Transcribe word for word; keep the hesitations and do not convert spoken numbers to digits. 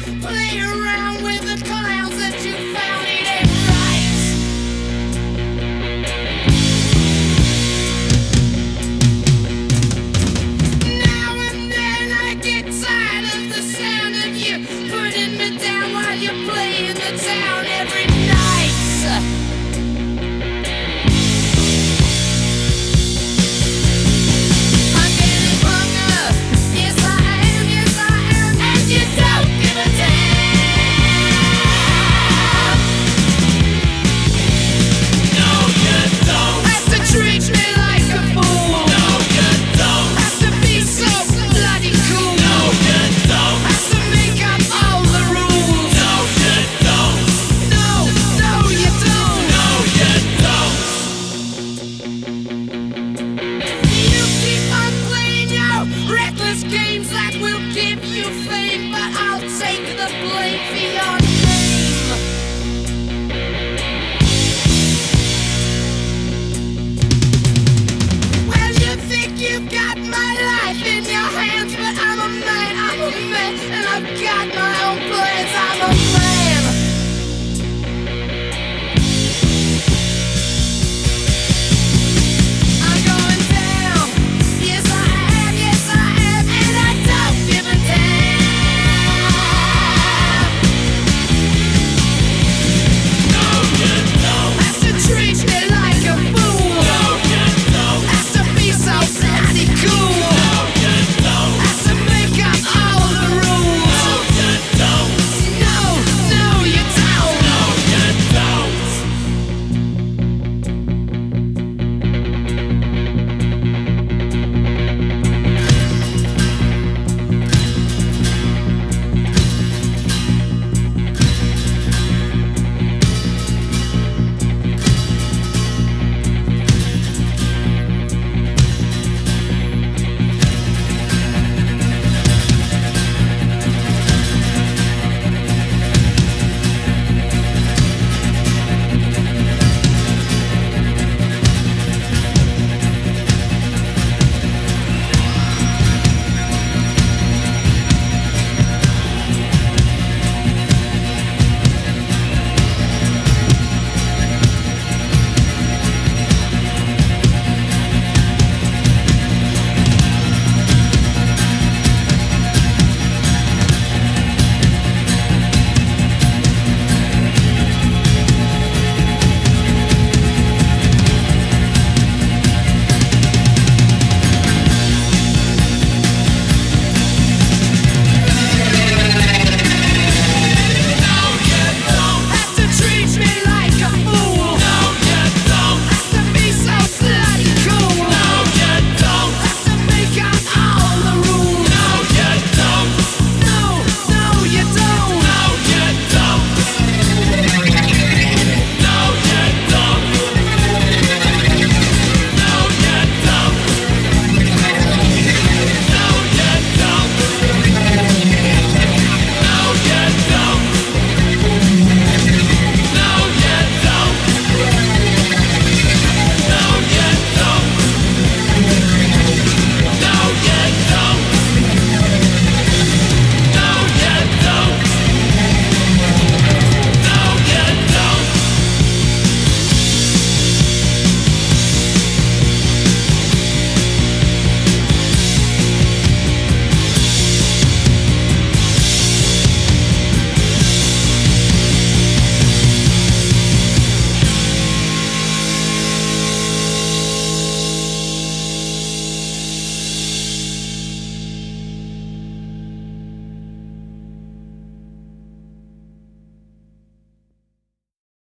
Play around with the clowns that you found, it ain't right. Now and then I get tired of the sound of you putting me down while you play in the town every night. I'm getting hunger, yes I am, yes I am, and you don't give a damn. No, you don't. Have to treat me like a fool. No, you don't. Have to be so bloody cool. No, you don't. Have to make up all the rules. No, you don't. No, no, you don't. No, you don't. You keep on playing your reckless games that will give you fame, but I'll take the blame for your name. Well, you think you've got my life in your hands, but I'm a man, I'm a man, and I've got my own plans. I'm a man.